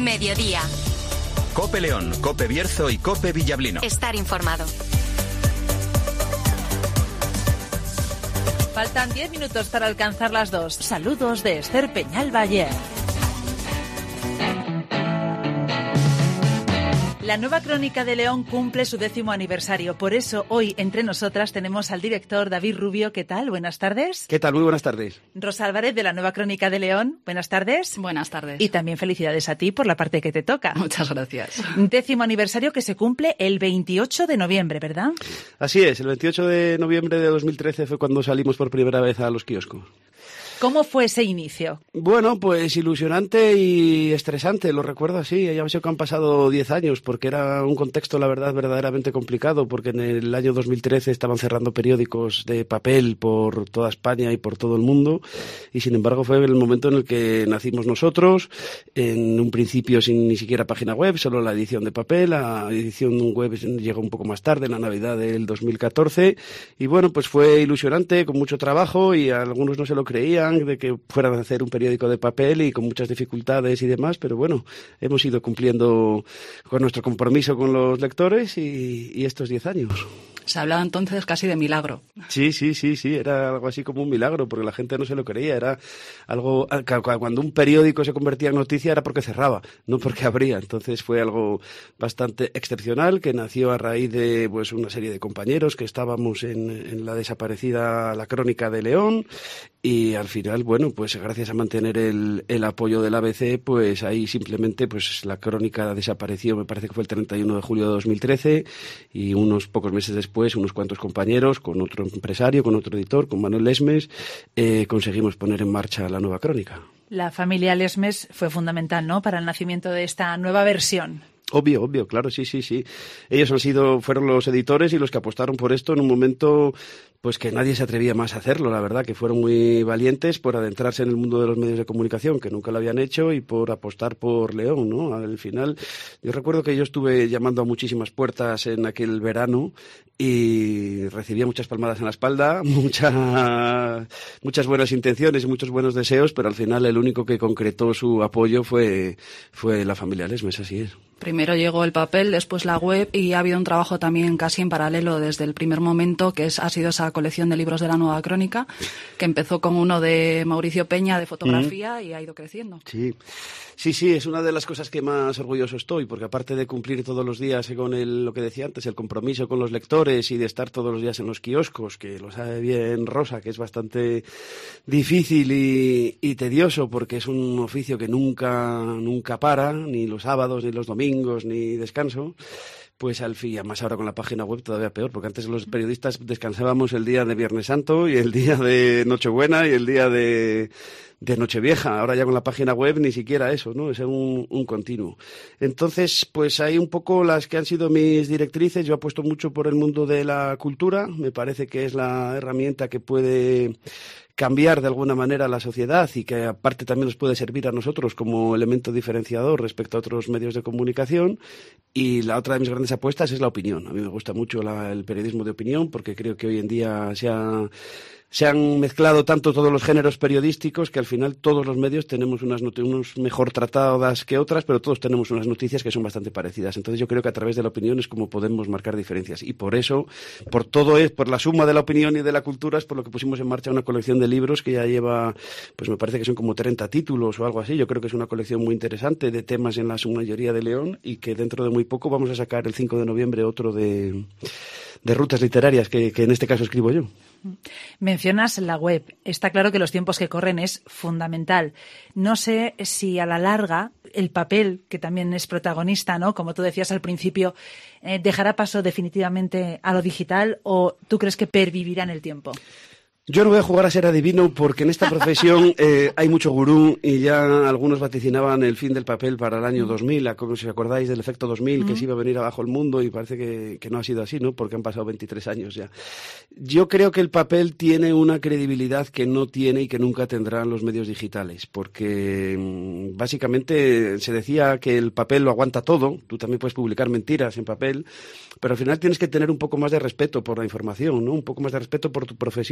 Mediodía. COPE León, COPE Bierzo y COPE Villablino. Estar informado. Faltan 10 minutos para alcanzar las 2. Saludos de Esther Peñalba-Ayer. La Nueva Crónica de León cumple su 10º aniversario. Por eso, hoy, entre nosotras, tenemos al director David Rubio. ¿Qué tal? Buenas tardes. ¿Qué tal? Muy buenas tardes. Rosa Álvarez, de la Nueva Crónica de León. Buenas tardes. Buenas tardes. Y también felicidades a ti por la parte que te toca. Muchas gracias. 10º aniversario que se cumple el 28 de noviembre, ¿verdad? Así es. El 28 de noviembre de 2013 fue cuando salimos por primera vez a los kioscos. ¿Cómo fue ese inicio? Bueno, pues ilusionante y estresante, lo recuerdo así. Ya sé que han pasado 10 años, porque era un contexto, la verdad, verdaderamente complicado, porque en el año 2013 estaban cerrando periódicos de papel por toda España y por todo el mundo, y sin embargo fue el momento en el que nacimos nosotros, en un principio sin ni siquiera página web, solo la edición de papel. La edición web llegó un poco más tarde, en la Navidad del 2014, y bueno, pues fue ilusionante, con mucho trabajo, y algunos no se lo creían, de que fueran a hacer un periódico de papel y con muchas dificultades y demás, pero bueno, hemos ido cumpliendo con nuestro compromiso con los lectores y estos 10 años. Se hablaba entonces casi de milagro. Sí, era algo así como un milagro, porque la gente no se lo creía. Era algo, cuando un periódico se convertía en noticia era porque cerraba, no porque abría. Entonces fue algo bastante excepcional, que nació a raíz de pues una serie de compañeros que estábamos en la desaparecida La Crónica de León, y al final, bueno, pues gracias a mantener el apoyo del ABC, pues ahí simplemente pues La Crónica desapareció, me parece que fue el 31 de julio de 2013, y unos pocos meses después, unos cuantos compañeros, con otro empresario, con otro editor, con Manuel Lesmes, conseguimos poner en marcha La Nueva Crónica. La familia Lesmes fue fundamental, ¿no?, para el nacimiento de esta nueva versión. Obvio, claro, sí. Ellos fueron los editores y los que apostaron por esto en un momento pues que nadie se atrevía más a hacerlo, la verdad, que fueron muy valientes por adentrarse en el mundo de los medios de comunicación, que nunca lo habían hecho, y por apostar por León, ¿no? Al final, yo recuerdo que yo estuve llamando a muchísimas puertas en aquel verano y recibía muchas palmadas en la espalda, muchas buenas intenciones y muchos buenos deseos, pero al final el único que concretó su apoyo fue la familia Lesmes, así es. Primero llegó el papel, después la web, y ha habido un trabajo también casi en paralelo desde el primer momento, que ha sido esa colección de libros de La Nueva Crónica, que empezó con uno de Mauricio Peña de fotografía y ha ido creciendo. Sí, es una de las cosas que más orgulloso estoy, porque aparte de cumplir todos los días con lo que decía antes, el compromiso con los lectores y de estar todos los días en los kioscos, que lo sabe bien Rosa, que es bastante difícil y tedioso, porque es un oficio que nunca para, ni los sábados, ni los domingos, ni descanso. Pues al fin, además ahora con la página web todavía peor, porque antes los periodistas descansábamos el día de Viernes Santo y el día de Nochebuena y el día de Nochevieja. Ahora ya con la página web ni siquiera eso, ¿no? Es un continuo. Entonces, pues hay un poco las que han sido mis directrices. Yo apuesto mucho por el mundo de la cultura. Me parece que es la herramienta que puede cambiar de alguna manera la sociedad y que aparte también nos puede servir a nosotros como elemento diferenciador respecto a otros medios de comunicación. Y la otra de mis grandes apuestas es la opinión. A mí me gusta mucho el periodismo de opinión, porque creo que hoy en día se han mezclado tanto todos los géneros periodísticos que al final todos los medios tenemos unos mejor tratadas que otras, pero todos tenemos unas noticias que son bastante parecidas. Entonces yo creo que a través de la opinión es como podemos marcar diferencias. Y por eso, por la suma de la opinión y de la cultura, es por lo que pusimos en marcha una colección de libros que ya lleva, pues me parece que son como 30 títulos o algo así. Yo creo que es una colección muy interesante de temas en la su mayoría de León, y que dentro de muy poco vamos a sacar el 5 de noviembre otro de rutas literarias, que en este caso escribo yo. Mencionas la web. Está claro que los tiempos que corren es fundamental. No sé si a la larga el papel, que también es protagonista, ¿no?, como tú decías al principio, dejará paso definitivamente a lo digital, o tú crees que pervivirá en el tiempo. Yo no voy a jugar a ser adivino, porque en esta profesión hay mucho gurú, y ya algunos vaticinaban el fin del papel para el año 2000, como si os acordáis del efecto 2000, que se iba a venir abajo el mundo, y parece que no ha sido así, ¿no?, porque han pasado 23 años ya. Yo creo que el papel tiene una credibilidad que no tiene y que nunca tendrán los medios digitales, porque básicamente se decía que el papel lo aguanta todo. Tú también puedes publicar mentiras en papel, pero al final tienes que tener un poco más de respeto por la información, ¿no?, un poco más de respeto por tu profesión, por los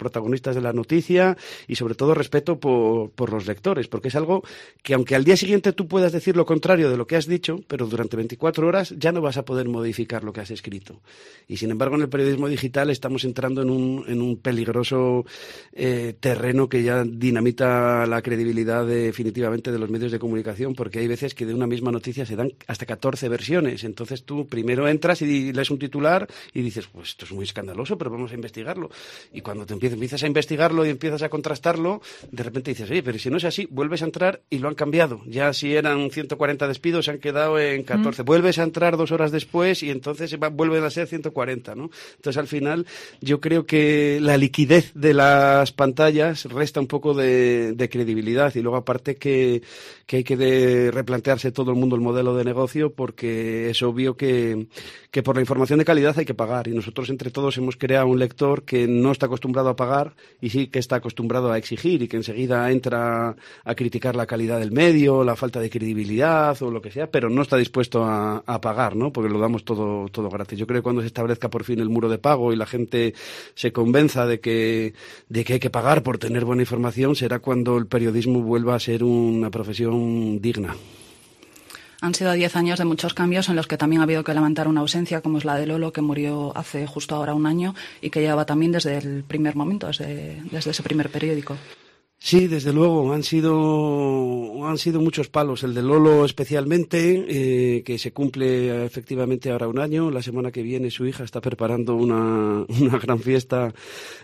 protagonistas de la noticia y sobre todo respeto por los lectores, porque es algo que aunque al día siguiente tú puedas decir lo contrario de lo que has dicho, pero durante 24 horas ya no vas a poder modificar lo que has escrito. Y sin embargo en el periodismo digital estamos entrando en un peligroso terreno que ya dinamita la credibilidad definitivamente de los medios de comunicación, porque hay veces que de una misma noticia se dan hasta 14 versiones. Entonces tú primero entras y lees un titular y dices, pues esto es muy escandaloso, pero vamos a investigarlo. Y cuando te empiezas a investigarlo y empiezas a contrastarlo, de repente dices, oye, pero si no es así, vuelves a entrar y lo han cambiado. Ya si eran 140 despidos, se han quedado en 14. Vuelves a entrar 2 horas después y entonces vuelven a ser 140, ¿no? Entonces al final yo creo que la liquidez de las pantallas resta un poco de credibilidad, y luego aparte que hay que replantearse todo el mundo el modelo de negocio, porque es obvio que por la información de calidad hay que pagar, y nosotros entre todos hemos creado un lector que no está acostumbrado a pagar y sí que está acostumbrado a exigir, y que enseguida entra a criticar la calidad del medio, la falta de credibilidad o lo que sea, pero no está dispuesto a pagar, ¿no? Porque lo damos todo gratis. Yo creo que cuando se establezca por fin el muro de pago y la gente se convenza de que hay que pagar por tener buena información, será cuando el periodismo vuelva a ser una profesión digna. Han sido 10 años de muchos cambios en los que también ha habido que lamentar una ausencia, como es la de Lolo, que murió hace justo ahora un año y que llevaba también desde el primer momento, desde ese primer periódico. Sí, desde luego, han sido muchos palos. El de Lolo especialmente, que se cumple efectivamente ahora un año. La semana que viene su hija está preparando una gran fiesta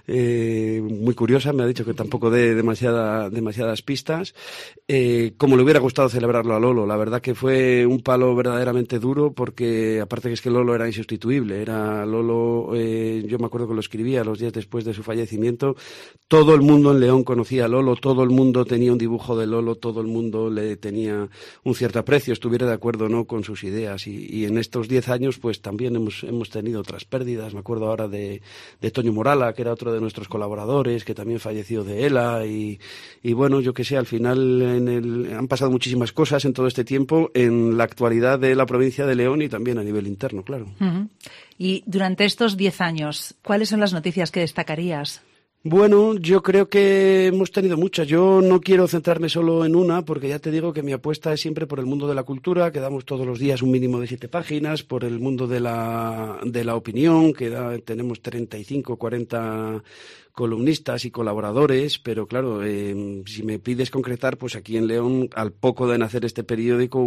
muy curiosa. Me ha dicho que tampoco dé demasiadas pistas. Como le hubiera gustado celebrarlo a Lolo. La verdad que fue un palo verdaderamente duro, porque aparte que es que Lolo era insustituible. Era Lolo, yo me acuerdo que lo escribía los días después de su fallecimiento. Todo el mundo en León conocía a Lolo. Todo el mundo tenía un dibujo de Lolo, todo el mundo le tenía un cierto aprecio, estuviera de acuerdo o no con sus ideas, y en estos 10 años pues también hemos tenido otras pérdidas. Me acuerdo ahora de Toño Morala, que era otro de nuestros colaboradores, que también falleció de ELA, y bueno, yo que sé, al final han pasado muchísimas cosas en todo este tiempo, en la actualidad de la provincia de León y también a nivel interno, claro. Uh-huh. Y durante estos 10 años, ¿cuáles son las noticias que destacarías? Bueno, yo creo que hemos tenido muchas. Yo no quiero centrarme solo en una, porque ya te digo que mi apuesta es siempre por el mundo de la cultura, que damos todos los días un mínimo de 7 páginas, por el mundo de la opinión, que tenemos 35, 40 columnistas y colaboradores, pero claro, si me pides concretar, pues aquí en León, al poco de nacer este periódico,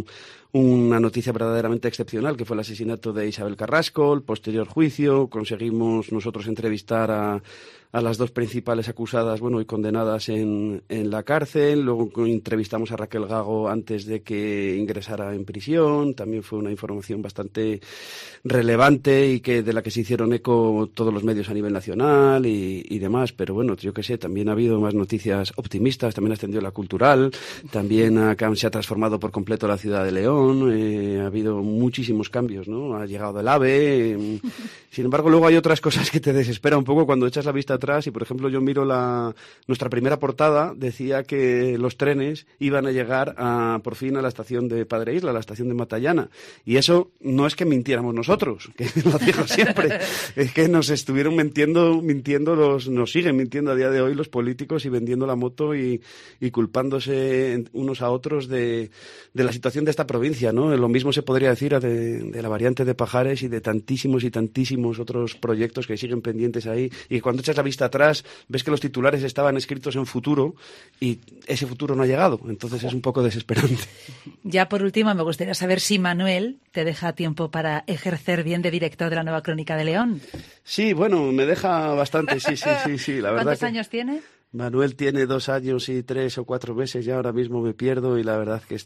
una noticia verdaderamente excepcional, que fue el asesinato de Isabel Carrasco, el posterior juicio. Conseguimos nosotros entrevistar a las 2 principales acusadas, y condenadas en la cárcel. Luego entrevistamos a Raquel Gago antes de que ingresara en prisión. También fue una información bastante relevante y de la que se hicieron eco todos los medios a nivel nacional y demás. Pero bueno, yo qué sé, también ha habido más noticias optimistas. También ha extendido la cultural. También se ha transformado por completo la ciudad de León. Ha habido muchísimos cambios, ¿no? Ha llegado el AVE. Sin embargo, luego hay otras cosas que te desespera un poco cuando echas la vista atrás, y por ejemplo yo miro nuestra primera portada, decía que los trenes iban a llegar por fin a la estación de Padre Isla, a la estación de Matallana, y eso no es que mintiéramos nosotros, que lo digo siempre, es que nos estuvieron mintiendo nos siguen mintiendo a día de hoy los políticos, y vendiendo la moto y culpándose unos a otros de la situación de esta provincia, ¿no? Lo mismo se podría decir de la variante de Pajares y de tantísimos otros proyectos que siguen pendientes ahí, y cuando echas la vista atrás ves que los titulares estaban escritos en futuro y ese futuro no ha llegado, entonces es un poco desesperante. Ya por último, me gustaría saber si Manuel te deja tiempo para ejercer bien de director de la Nueva Crónica de León. Sí, bueno, me deja bastante, sí, la verdad. ¿Cuántos años tiene? Manuel tiene 2 años y 3 o 4 meses, ya ahora mismo me pierdo, y la verdad que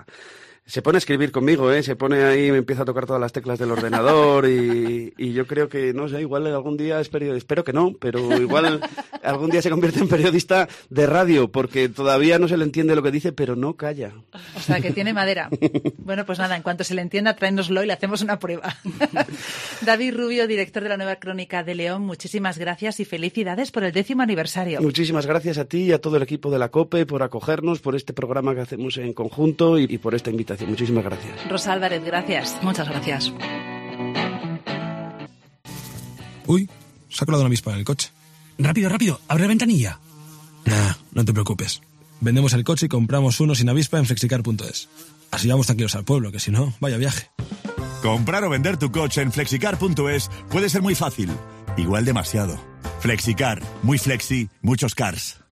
se pone a escribir conmigo, se pone ahí, me empieza a tocar todas las teclas del ordenador, y yo creo que, no sé, igual algún día es periodista, espero que no, pero igual algún día se convierte en periodista de radio, porque todavía no se le entiende lo que dice, pero no calla. O sea, que tiene madera. Bueno, pues nada, en cuanto se le entienda, tráenoslo y le hacemos una prueba. David Rubio, director de la Nueva Crónica de León, muchísimas gracias y felicidades por el 10º aniversario. Muchísimas gracias a ti y a todo el equipo de la COPE por acogernos, por este programa que hacemos en conjunto y por esta invitación. Muchísimas gracias. Rosa Álvarez, gracias. Muchas gracias. Uy, se ha colado una avispa en el coche. Rápido, abre ventanilla. Nah, no te preocupes. Vendemos el coche y compramos uno sin avispa en flexicar.es. Así vamos tranquilos al pueblo, que si no, vaya viaje. Comprar o vender tu coche en flexicar.es puede ser muy fácil. Igual demasiado. Flexicar. Muy flexi, muchos cars.